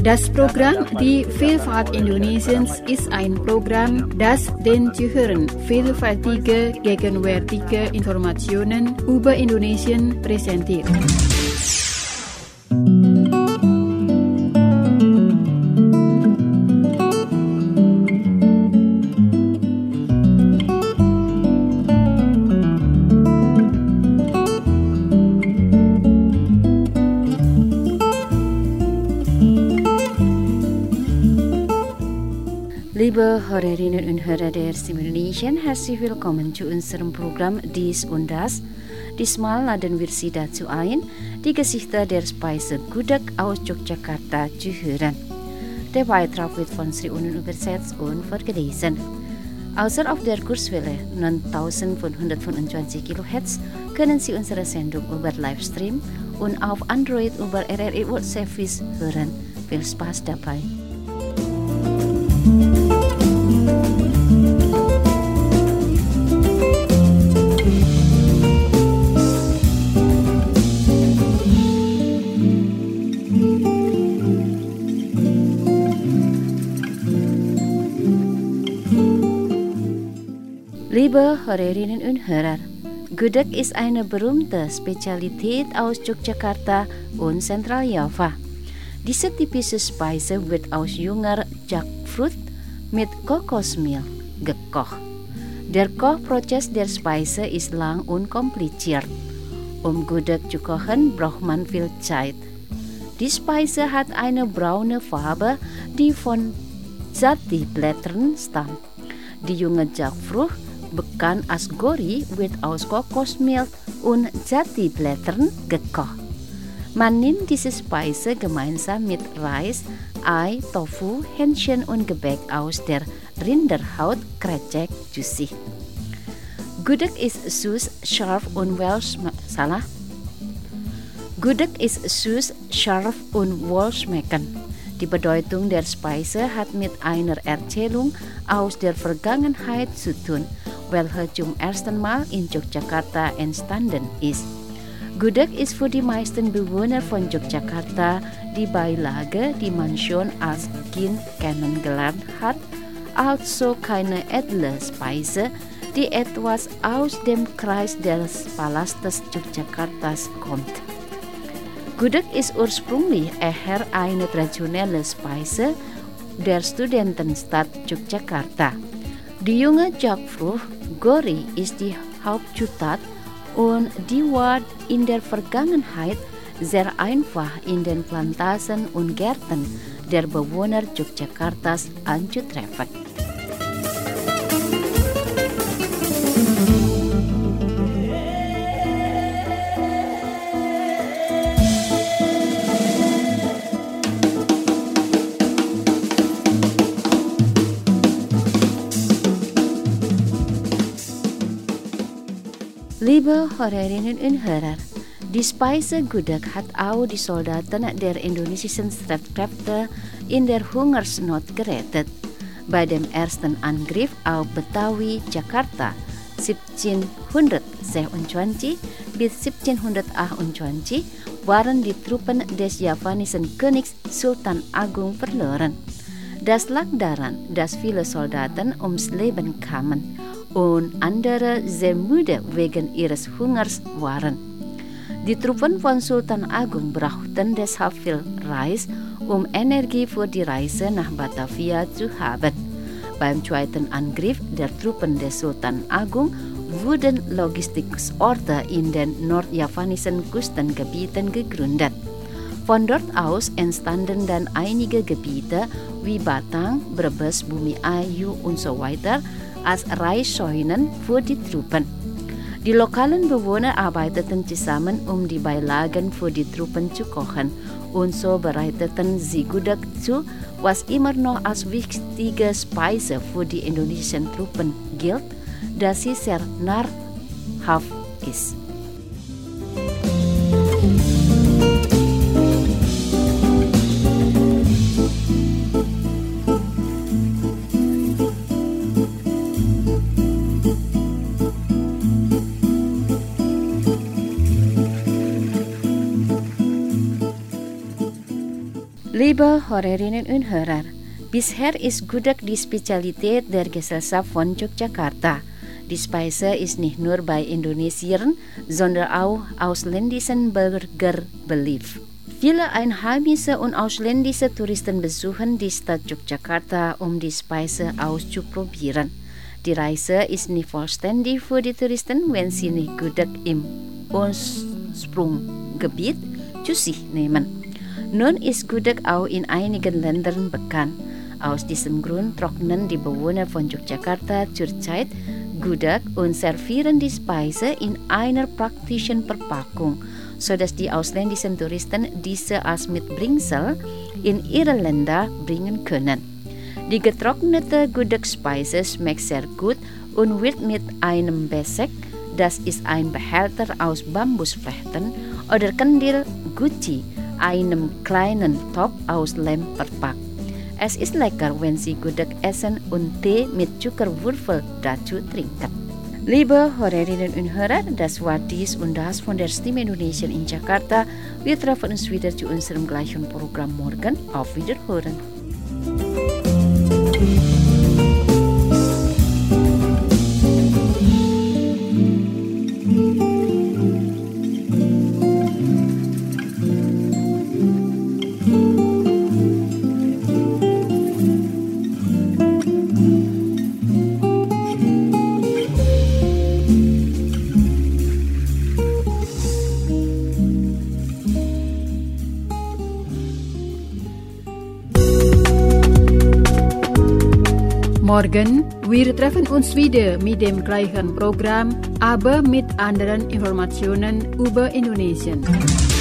Das Programm Die Vielfalt Indonesiens ist ein Programm, das den Zuhörern vielfältige, gegenwärtige Informationen über Indonesien präsentiert. Liebe Hörerinnen und Hörer der Stimme Indonesien, herzlich willkommen zu unserem Programm Dies und Das. Diesmal laden wir Sie dazu ein, die Gesichter der Speise Gudeg aus Yogyakarta zu hören. Der Beitrag wird von Sri Unun übersetzt und vorgelesen. Außer auf der Kurswelle 9525 kHz können Sie unsere Sendung über Livestream und auf Android über RRI World Service hören. Viel Spaß dabei! Liebe Hörerinnen und Hörer, Gudeg ist eine berühmte Spezialität aus Yogyakarta und Zentraljava. Diese typische Speise wird aus junger Jackfruit mit Kokosmilch gekocht. Der Kochprozess der Speise ist lang und kompliziert. Gudeg zu kochen, braucht man viel Zeit. Die Speise hat eine braune Farbe, die von Jati-Blättern stammt. Die junge Jackfrucht, bekannt als Gori, wird aus Kokosmilch und Jati-Blättern gekocht. Man nimmt diese Speise gemeinsam mit Reis, Ei, Tofu, Hähnchen und Gebäck aus der Rinderhaut krecek zu sich. Gudeg ist süß, scharf und wohlschmeckend. Die Bedeutung der Speise hat mit einer Erzählung aus der Vergangenheit zu tun, welche zum ersten Mal in Yogyakarta entstanden ist. Gudeg ist für die meisten Bewohner von Yogyakarta die Beilage, die man schon als Kind kennengelernt hat, also keine edle Speise, die etwas aus dem Kreis des Palastes Yogyakartas kommt. Gudeg ist ursprünglich eher eine traditionelle Speise der Studentenstadt Yogyakarta. Die junge Jackfrucht, Gori, ist die Hauptzutat und die war in der Vergangenheit sehr einfach in den Plantagen und Gärten der Bewohner Yogyakartas anzutreffen. Liebe Hörerinnen und Hörer, die Speise Gudeg hat auch die Soldaten der indonesischen Streitkräfte in der Hungersnot gerettet. Bei dem ersten Angriff auf Betawi, Jakarta 1726 bis 1728 waren die Truppen des javanischen Königs Sultan Agung verloren. Das lag daran, dass viele Soldaten ums Leben kamen und andere sehr müde wegen ihres Hungers waren. Die Truppen von Sultan Agung brauchten deshalb viel Reis, um Energie für die Reise nach Batavia zu haben. Beim zweiten Angriff der Truppen des Sultan Agung wurden Logistiksorte in den nordjavanischen Küstengebieten gegründet. Von dort aus entstanden dann einige Gebiete wie Batang, Brebes, Bumi Ayu und so weiter als Reisscheunen für die Truppen. Die lokalen Bewohner arbeiteten zusammen, um die Beilagen für die Truppen zu kochen, und so bereiteten sie Gudeg zu, was immer noch als wichtige Speise für die indonesischen Truppen gilt, da sie sehr nahrhaft ist. Liebe Hörerinnen und Hörer, bisher ist Gudeg die Spezialität der Gesellschaft von Yogyakarta. Die Speise ist nicht nur bei Indonesiern, sondern auch ausländischen Bürgern beliebt. Viele Einheimische und ausländische Touristen besuchen die Stadt Yogyakarta, um die Speise auszuprobieren. Die Reise ist nicht vollständig für die Touristen, wenn sie nicht Gudeg im Ursprungsgebiet zu sich nehmen. Nun ist Gudeg auch in einigen Ländern bekannt. Aus diesem Grund trocknen die Bewohner von Yogyakarta zurzeit Gudeg und servieren die Speise in einer praktischen Verpackung, sodass die ausländischen Touristen diese als Mitbringsel in ihre Länder bringen können. Die getrocknete Gudeg-Speise schmeckt sehr gut und wird mit einem Besek, das ist ein Behälter aus Bambusflechten, oder Kandil Guci, einem kleinen Topf aus Lehm verpackt. Es ist lecker, wenn Sie Gudeg essen und Tee mit Zuckerwürfel dazu trinken. Liebe Hörerinnen und Hörer, das war dies und das von der Stimme Indonesien in Jakarta. Wir treffen uns wieder zu unserem gleichen Programm morgen. Auf Wiederhören. Morgen, wir treffen uns wieder mit dem gleichen Programm, aber mit anderen Informationen über Indonesien.